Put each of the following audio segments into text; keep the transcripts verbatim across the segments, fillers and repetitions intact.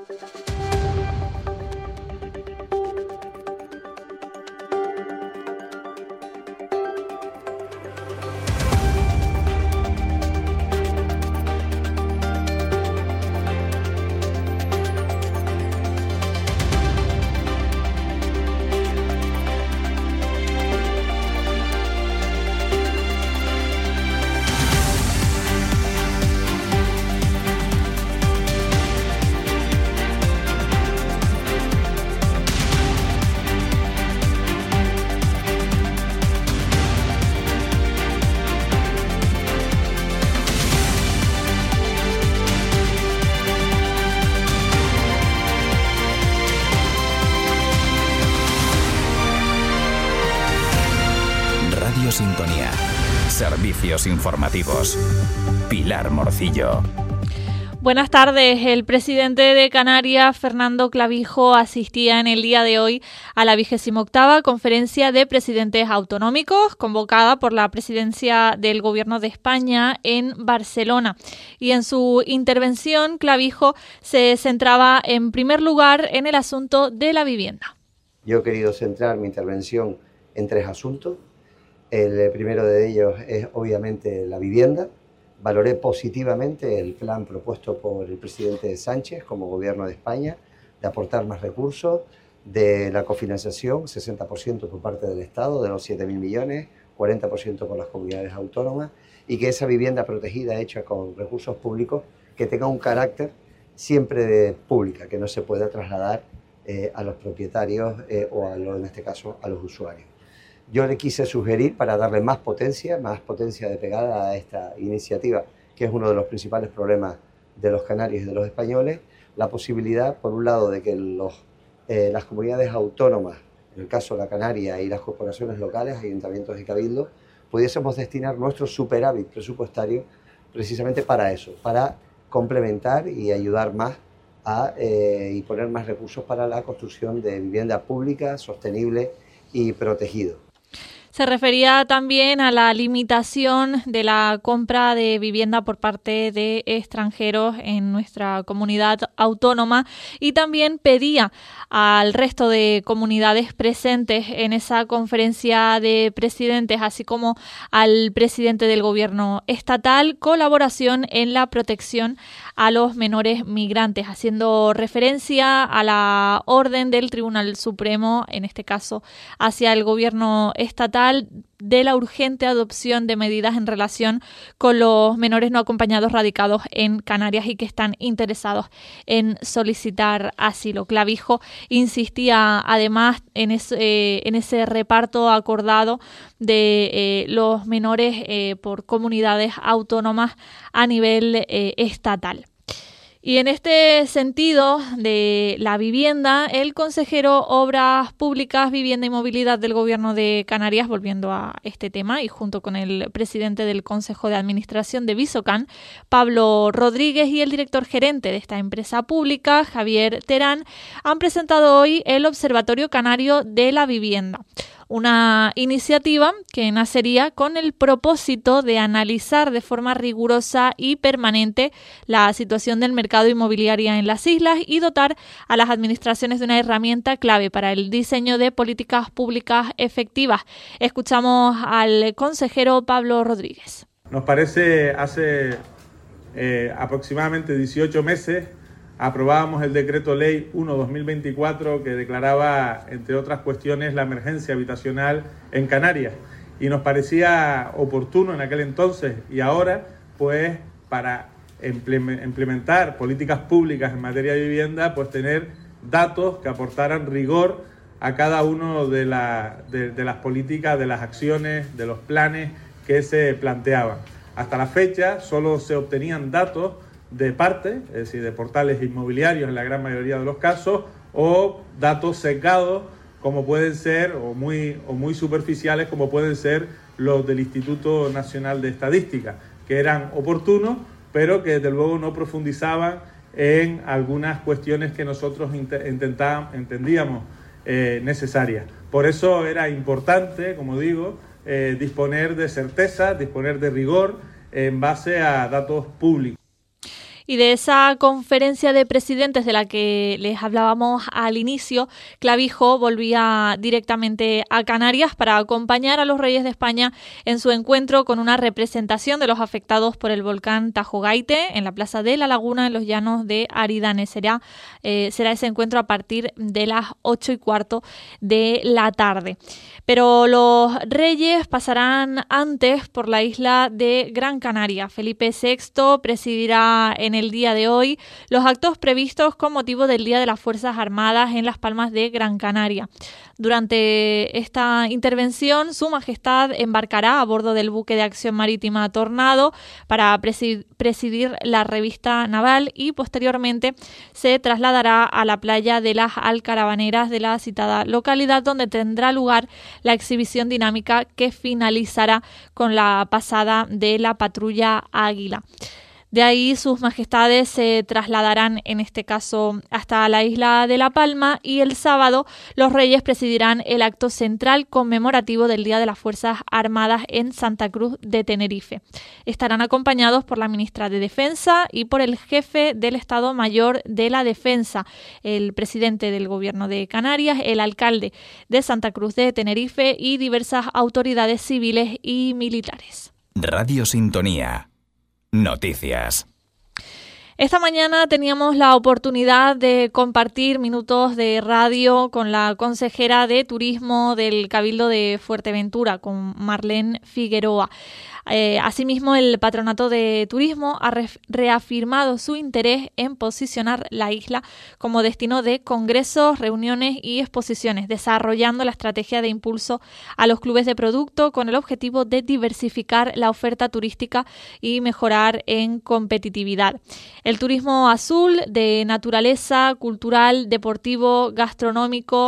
Sintonía. Servicios informativos. Pilar Morcillo. Buenas tardes. El presidente de Canarias, Fernando Clavijo, asistía en el día de hoy a la vigésima octava Conferencia de Presidentes Autonómicos, convocada por la Presidencia del Gobierno de España en Barcelona. Y en su intervención, Clavijo se centraba en primer lugar en el asunto de la vivienda. Yo he querido centrar mi intervención en tres asuntos. El primero de ellos es obviamente la vivienda. Valoré positivamente el plan propuesto por el presidente Sánchez como Gobierno de España de aportar más recursos, de la cofinanciación, sesenta por ciento por parte del Estado, de los siete mil millones, cuarenta por ciento por las comunidades autónomas, y que esa vivienda protegida hecha con recursos públicos que tenga un carácter siempre de pública, que no se pueda trasladar eh, a los propietarios eh, o a lo, en este caso a los usuarios. Yo le quise sugerir, para darle más potencia, más potencia de pegada a esta iniciativa, que es uno de los principales problemas de los canarios y de los españoles, la posibilidad, por un lado, de que los, eh, las comunidades autónomas, en el caso de la Canaria y las corporaciones locales, ayuntamientos y cabildos, pudiésemos destinar nuestro superávit presupuestario precisamente para eso, para complementar y ayudar más a, eh, y poner más recursos para la construcción de vivienda pública, sostenible y protegido. Se refería también a la limitación de la compra de vivienda por parte de extranjeros en nuestra comunidad autónoma y también pedía al resto de comunidades presentes en esa conferencia de presidentes, así como al presidente del gobierno estatal, colaboración en la protección a los menores migrantes, haciendo referencia a la orden del Tribunal Supremo, en este caso hacia el gobierno estatal, de la urgente adopción de medidas en relación con los menores no acompañados radicados en Canarias y que están interesados en solicitar asilo. Clavijo insistía además en ese, eh, en ese reparto acordado de eh, los menores eh, por comunidades autónomas a nivel eh, estatal. Y en este sentido de la vivienda, el consejero Obras Públicas, Vivienda y Movilidad del Gobierno de Canarias, volviendo a este tema, y junto con el presidente del Consejo de Administración de Visocan, Pablo Rodríguez, y el director gerente de esta empresa pública, Javier Terán, han presentado hoy el Observatorio Canario de la Vivienda. Una iniciativa que nacería con el propósito de analizar de forma rigurosa y permanente la situación del mercado inmobiliario en las islas y dotar a las administraciones de una herramienta clave para el diseño de políticas públicas efectivas. Escuchamos al consejero Pablo Rodríguez. Nos parece hace eh, aproximadamente dieciocho meses aprobábamos el decreto ley uno barra dos mil veinticuatro que declaraba, entre otras cuestiones, la emergencia habitacional en Canarias. Y nos parecía oportuno en aquel entonces y ahora, pues, para implementar políticas públicas en materia de vivienda, pues tener datos que aportaran rigor a cada uno de, la, de, de las políticas, de las acciones, de los planes que se planteaban. Hasta la fecha solo se obtenían datos de parte, es decir, de portales inmobiliarios en la gran mayoría de los casos, o datos sesgados como pueden ser, o muy, o muy superficiales como pueden ser los del Instituto Nacional de Estadística, que eran oportunos, pero que desde luego no profundizaban en algunas cuestiones que nosotros intentábamos, entendíamos eh, necesarias. Por eso era importante, como digo, eh, disponer de certeza, disponer de rigor en base a datos públicos. Y de esa conferencia de presidentes de la que les hablábamos al inicio, Clavijo volvía directamente a Canarias para acompañar a los reyes de España en su encuentro con una representación de los afectados por el volcán Tajo Gaite en la Plaza de la Laguna, en los llanos de Aridane. Será, eh, será ese encuentro a partir de las ocho y cuarto de la tarde. Pero los reyes pasarán antes por la isla de Gran Canaria. Felipe sexto presidirá en el día de hoy los actos previstos con motivo del Día de las Fuerzas Armadas en Las Palmas de Gran Canaria. Durante esta intervención, Su Majestad embarcará a bordo del buque de acción marítima Tornado para presidir la revista naval y posteriormente se trasladará a la playa de las Alcaravaneras de la citada localidad, donde tendrá lugar la exhibición dinámica que finalizará con la pasada de la patrulla Águila. De ahí sus majestades se trasladarán, en este caso, hasta la isla de La Palma, y el sábado los reyes presidirán el acto central conmemorativo del Día de las Fuerzas Armadas en Santa Cruz de Tenerife. Estarán acompañados por la ministra de Defensa y por el jefe del Estado Mayor de la Defensa, el presidente del Gobierno de Canarias, el alcalde de Santa Cruz de Tenerife y diversas autoridades civiles y militares. Radio Sintonía. Noticias. Esta mañana teníamos la oportunidad de compartir minutos de radio con la consejera de Turismo del Cabildo de Fuerteventura, con Marlene Figueroa. Eh, asimismo, el Patronato de Turismo ha re- reafirmado su interés en posicionar la isla como destino de congresos, reuniones y exposiciones, desarrollando la estrategia de impulso a los clubes de producto con el objetivo de diversificar la oferta turística y mejorar en competitividad. El turismo azul de naturaleza, cultural, deportivo, gastronómico,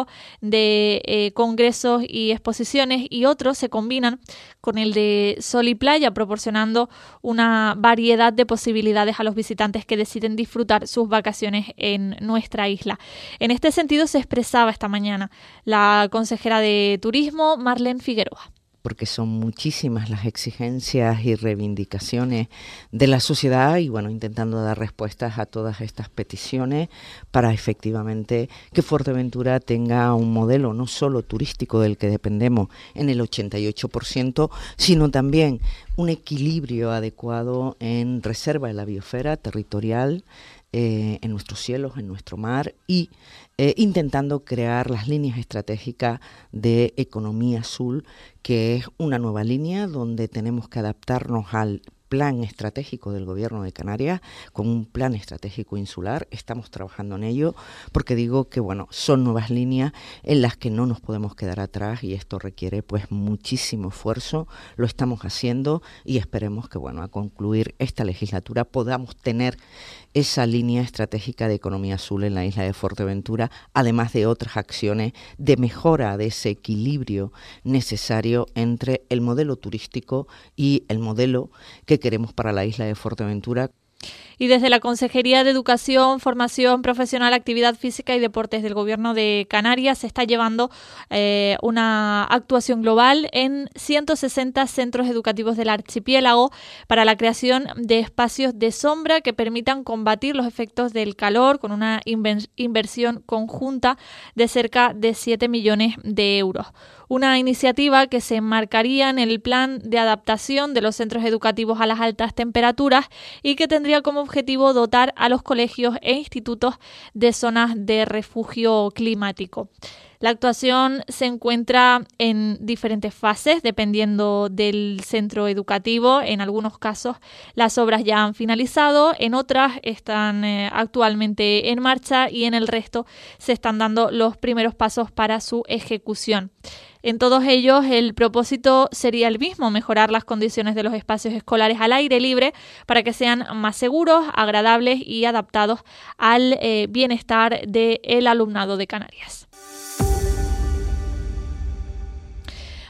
de eh, congresos y exposiciones y otros se combinan con el de sol y playa, proporcionando una variedad de posibilidades a los visitantes que deciden disfrutar sus vacaciones en nuestra isla. En este sentido se expresaba esta mañana la consejera de Turismo, Marlene Figueroa. Porque son muchísimas las exigencias y reivindicaciones de la sociedad y bueno, intentando dar respuestas a todas estas peticiones para efectivamente que Fuerteventura tenga un modelo no solo turístico del que dependemos en el ochenta y ocho por ciento, sino también un equilibrio adecuado en reserva de la biosfera territorial, Eh, en nuestros cielos, en nuestro mar y eh, intentando crear las líneas estratégicas de economía azul, que es una nueva línea donde tenemos que adaptarnos al plan estratégico del Gobierno de Canarias, con un plan estratégico insular. Estamos trabajando en ello porque digo que bueno, son nuevas líneas en las que no nos podemos quedar atrás y esto requiere pues muchísimo esfuerzo. Lo estamos haciendo y esperemos que bueno, a concluir esta legislatura podamos tener esa línea estratégica de economía azul en la isla de Fuerteventura, además de otras acciones de mejora de ese equilibrio necesario entre el modelo turístico y el modelo que queremos para la isla de Fuerteventura. Y desde la Consejería de Educación, Formación Profesional, Actividad Física y Deportes del Gobierno de Canarias se está llevando eh, una actuación global en ciento sesenta centros educativos del archipiélago para la creación de espacios de sombra que permitan combatir los efectos del calor, con una inver- inversión conjunta de cerca de siete millones de euros. Una iniciativa que se enmarcaría en el plan de adaptación de los centros educativos a las altas temperaturas y que tendría como objetivo dotar a los colegios e institutos de zonas de refugio climático. La actuación se encuentra en diferentes fases, dependiendo del centro educativo. En algunos casos las obras ya han finalizado, en otras están eh, actualmente en marcha y en el resto se están dando los primeros pasos para su ejecución. En todos ellos el propósito sería el mismo: mejorar las condiciones de los espacios escolares al aire libre para que sean más seguros, agradables y adaptados al eh, bienestar del alumnado de Canarias.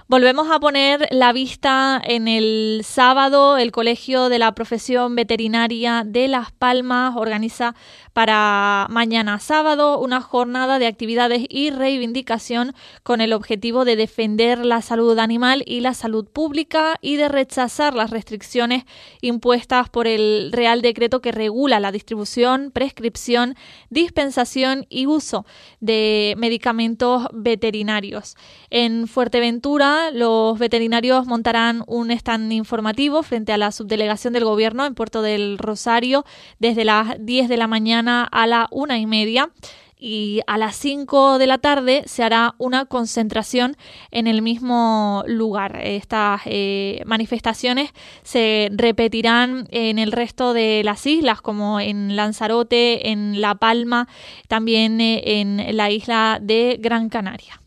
Volvemos a poner la vista en el sábado. El Colegio de la Profesión Veterinaria de Las Palmas organiza para mañana sábado una jornada de actividades y reivindicación con el objetivo de defender la salud animal y la salud pública y de rechazar las restricciones impuestas por el Real Decreto que regula la distribución, prescripción, dispensación y uso de medicamentos veterinarios. En Fuerteventura, los veterinarios montarán un stand informativo frente a la subdelegación del Gobierno en Puerto del Rosario desde las diez de la mañana a la una y media. Y a las cinco de la tarde se hará una concentración en el mismo lugar. Estas eh, manifestaciones se repetirán en el resto de las islas, como en Lanzarote, en La Palma, también eh, en la isla de Gran Canaria.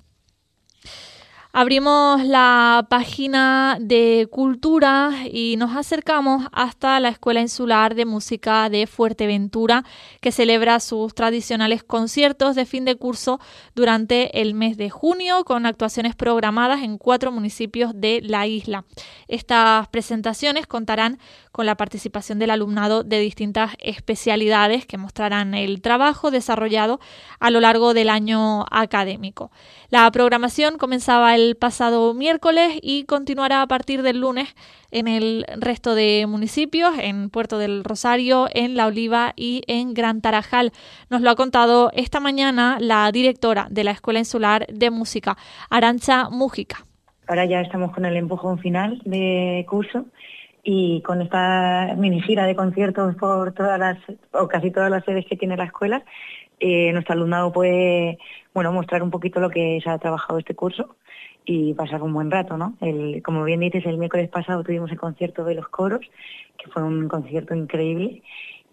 Abrimos la página de Cultura y nos acercamos hasta la Escuela Insular de Música de Fuerteventura, que celebra sus tradicionales conciertos de fin de curso durante el mes de junio, con actuaciones programadas en cuatro municipios de la isla. Estas presentaciones contarán con la participación del alumnado de distintas especialidades que mostrarán el trabajo desarrollado a lo largo del año académico. La programación comenzaba el pasado miércoles y continuará a partir del lunes en el resto de municipios, en Puerto del Rosario, en La Oliva y en Gran Tarajal. Nos lo ha contado esta mañana la directora de la Escuela Insular de Música, Arantxa Mújica. Ahora ya estamos con el empujón final de curso y con esta mini gira de conciertos por todas las, o casi todas las sedes que tiene la escuela, eh, nuestro alumnado puede, bueno, mostrar un poquito lo que se ha trabajado este curso y pasar un buen rato, ¿no? El, como bien dices, el miércoles pasado tuvimos el concierto de los coros, que fue un concierto increíble,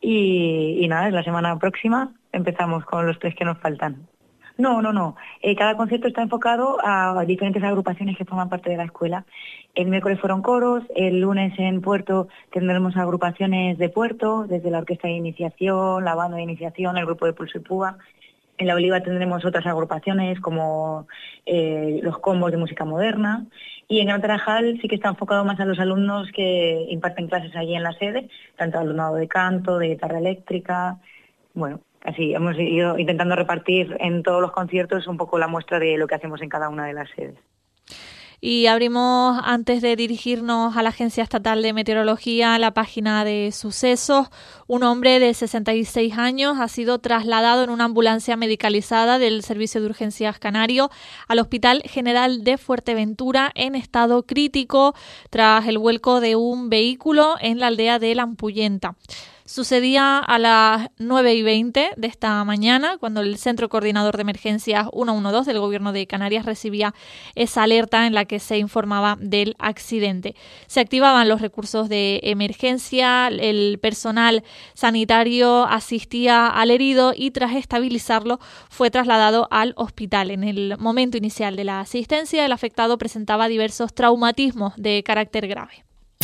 y, y nada, la semana próxima empezamos con los tres que nos faltan. No, no, no. Eh, cada concierto está enfocado a diferentes agrupaciones que forman parte de la escuela. El miércoles fueron coros, el lunes en Puerto tendremos agrupaciones de Puerto, desde la orquesta de iniciación, la banda de iniciación, el grupo de Pulso y Púa. En La Oliva tendremos otras agrupaciones como eh, los combos de música moderna. Y en Gran Tarajal sí que está enfocado más a los alumnos que imparten clases allí en la sede, tanto alumnado de canto, de guitarra eléctrica, bueno. Así, hemos ido intentando repartir en todos los conciertos un poco la muestra de lo que hacemos en cada una de las sedes. Y abrimos, antes de dirigirnos a la Agencia Estatal de Meteorología, la página de sucesos. Un hombre de sesenta y seis años ha sido trasladado en una ambulancia medicalizada del Servicio de Urgencias Canario al Hospital General de Fuerteventura en estado crítico tras el vuelco de un vehículo en la aldea de Lampuyenta. Sucedía a las nueve y veinte de esta mañana, cuando el Centro Coordinador de Emergencias ciento doce del Gobierno de Canarias recibía esa alerta en la que se informaba del accidente. Se activaban los recursos de emergencia, el personal sanitario asistía al herido y tras estabilizarlo fue trasladado al hospital. En el momento inicial de la asistencia, el afectado presentaba diversos traumatismos de carácter grave.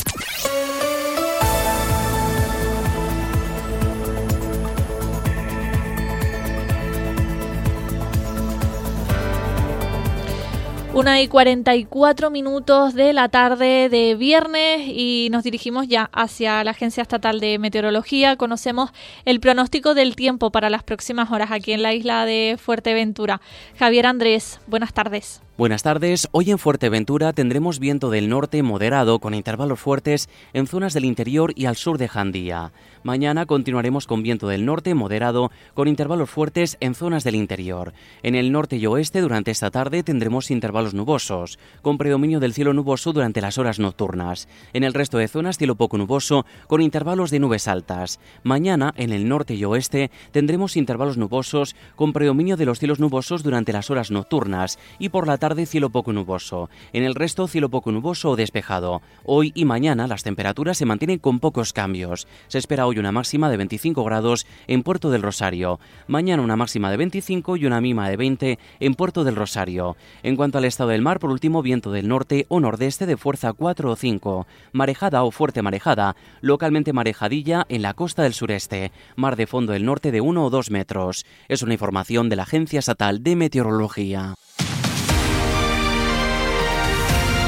Una y cuarenta y cuatro minutos de la tarde de viernes y nos dirigimos ya hacia la Agencia Estatal de Meteorología. Conocemos el pronóstico del tiempo para las próximas horas aquí en la isla de Fuerteventura. Javier Andrés, buenas tardes. Buenas tardes. Hoy en Fuerteventura tendremos viento del norte moderado con intervalos fuertes en zonas del interior y al sur de Jandía. Mañana continuaremos con viento del norte moderado con intervalos fuertes en zonas del interior. En el norte y oeste durante esta tarde tendremos intervalos nubosos, con predominio del cielo nuboso durante las horas nocturnas. En el resto de zonas cielo poco nuboso con intervalos de nubes altas. Mañana en el norte y oeste tendremos intervalos nubosos con predominio de los cielos nubosos durante las horas nocturnas y por la tarde cielo poco nuboso. En el resto cielo poco nuboso o despejado. Hoy y mañana las temperaturas se mantienen con pocos cambios. Se espera hoy una máxima de veinticinco grados en Puerto del Rosario. Mañana una máxima de veinticinco y una mínima de veinte en Puerto del Rosario. En cuanto al estado del mar, por último, viento del norte o nordeste de fuerza cuatro o cinco. Marejada o fuerte marejada, localmente marejadilla en la costa del sureste. Mar de fondo del norte de uno o dos metros. Es una información de la Agencia Estatal de Meteorología.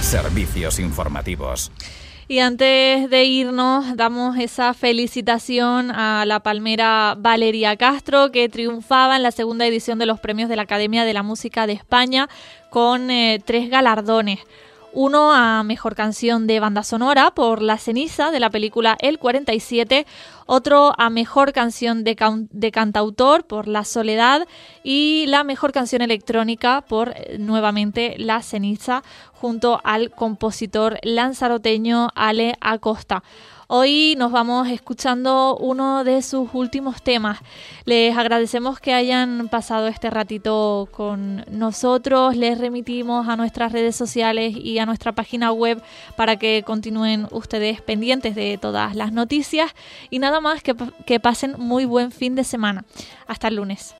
Servicios informativos. Y antes de irnos, damos esa felicitación a la palmera Valeria Castro, que triunfaba en la segunda edición de los premios de la Academia de la Música de España con eh, tres galardones. Uno a Mejor Canción de Banda Sonora por La Ceniza, de la película El cuarenta y siete, otro a Mejor Canción de, can- de Cantautor por La Soledad y la Mejor Canción Electrónica por, eh, nuevamente, La Ceniza, junto al compositor lanzaroteño Ale Acosta. Hoy nos vamos escuchando uno de sus últimos temas. Les agradecemos que hayan pasado este ratito con nosotros. Les remitimos a nuestras redes sociales y a nuestra página web para que continúen ustedes pendientes de todas las noticias. Y nada más, que, que pasen muy buen fin de semana. Hasta el lunes.